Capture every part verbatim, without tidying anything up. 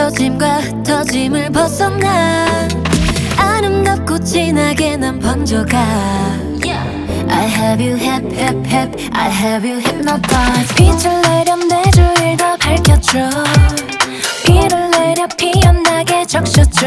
떨어짐과 흩어짐을 벗어나 아름답고 진하게 난 번져가 I have you hip hip hip I have you hypnotized 빛을 내려 내 주위를 더 밝혀줘 비를 내려 피어나게 적셔줘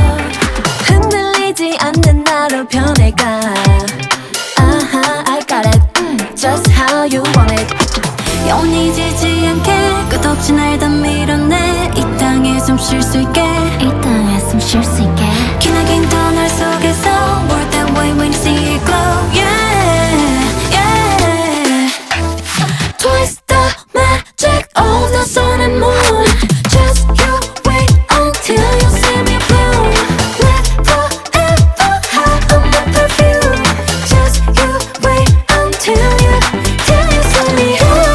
흔들리지 않는 나로 변해가 아하 I got it Just how you want it 영원히 지지 않게 끝없이 날 다 밀어내 이 땅에 숨 쉴 수 있게 이 땅에 숨 쉴 수 있게 기나긴 터널 속에서 More than way when you see it glow Yeah yeah Twist the magic of the sun and moon Just you wait until you see me bloom Never ever hide on my perfume Just you wait until you till you see me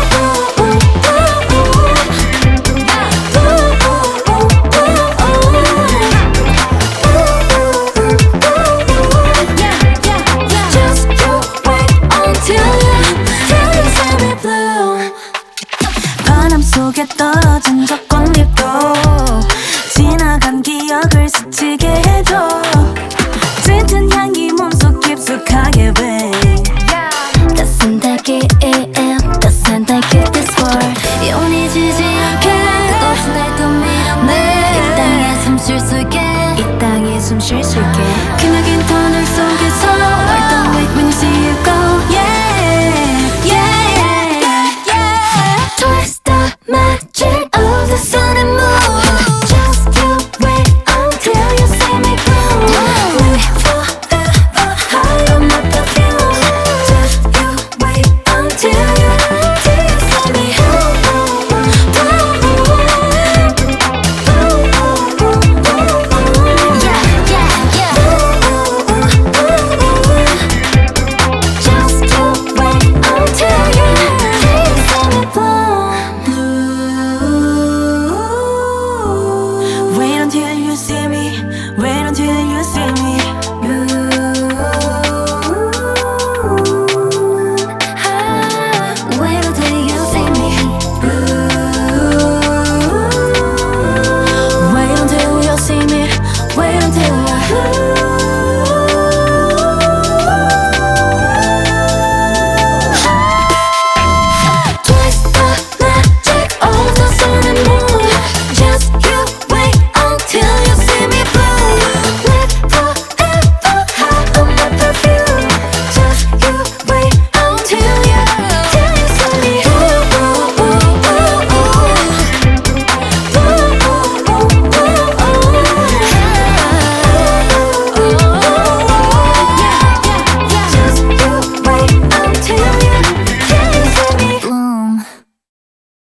바람 속에 떨어진 저 꽃잎도 지나간 기억을 스치게 해줘 짙은 향기 몸속 깊숙하게 배 따스한 달기 am 따스한 달기 this world 영원히 지지 않게 끝없이 날 또 밀어내 이 땅에 숨 쉴 수 있게 이 땅에 숨 쉴 수 있게 기나긴 터널 속에서